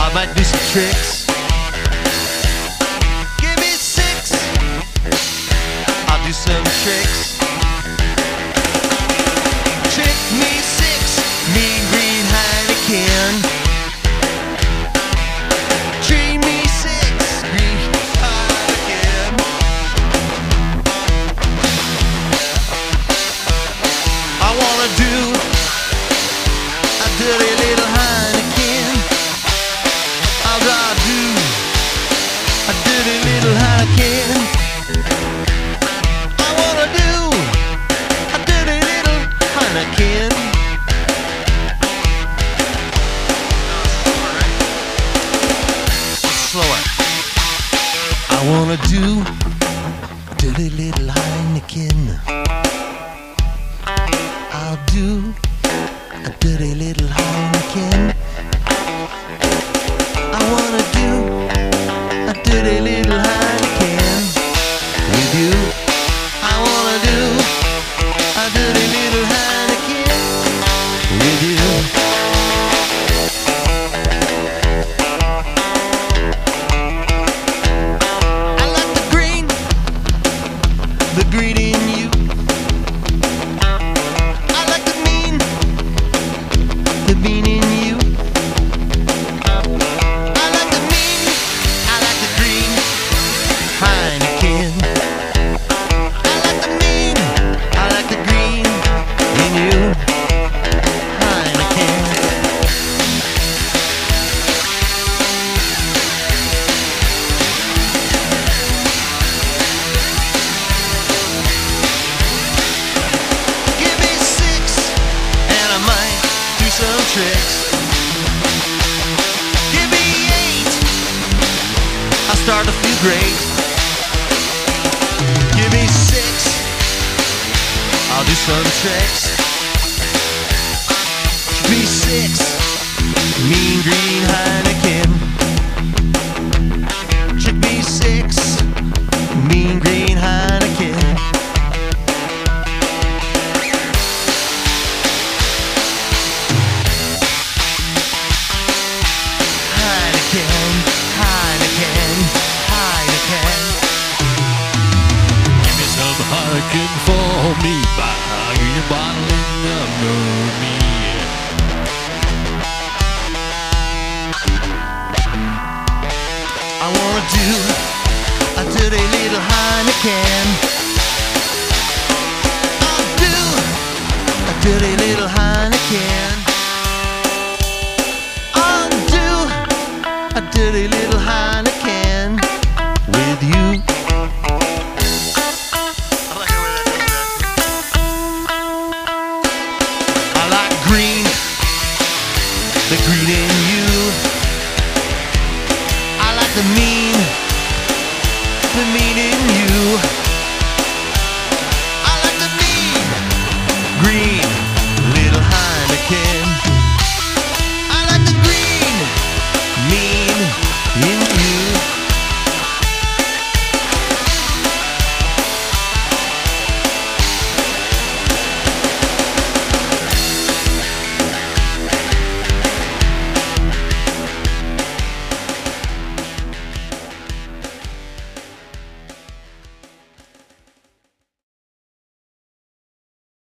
I might do some tricks. Give me 6. I'll do some tricks. Trick me 6. Mean green Heineken. Treat me 6. Green Heineken. I wanna do a dirty little Heineken. I'll do a dirty little Heineken. I wanna do a dirty little Heineken. Slower. I wanna do a dirty little Heineken. I'll do a dirty little Heineken. I wanna do a dirty little Heineken with you. I wanna do a dirty little Heineken with you. I like the green in you. I like the mean in you. I like the mean, I like the green Heineken. I like the mean, I like the green in you. Heineken. Give me 6 and I might do some tricks. Give me 8, I'll start to feel great. Give me 6, I'll do some tricks. Give me 6, mean green Heineken. Should be 6, mean green Heineken. Heineken, Heineken, Heineken. Give me some Heineken for me. Buy your bottle and number me. I wanna do a dirty little Heineken. I'll do a dirty little Heineken. I'll do a dirty little Heineken with you. I like green, the green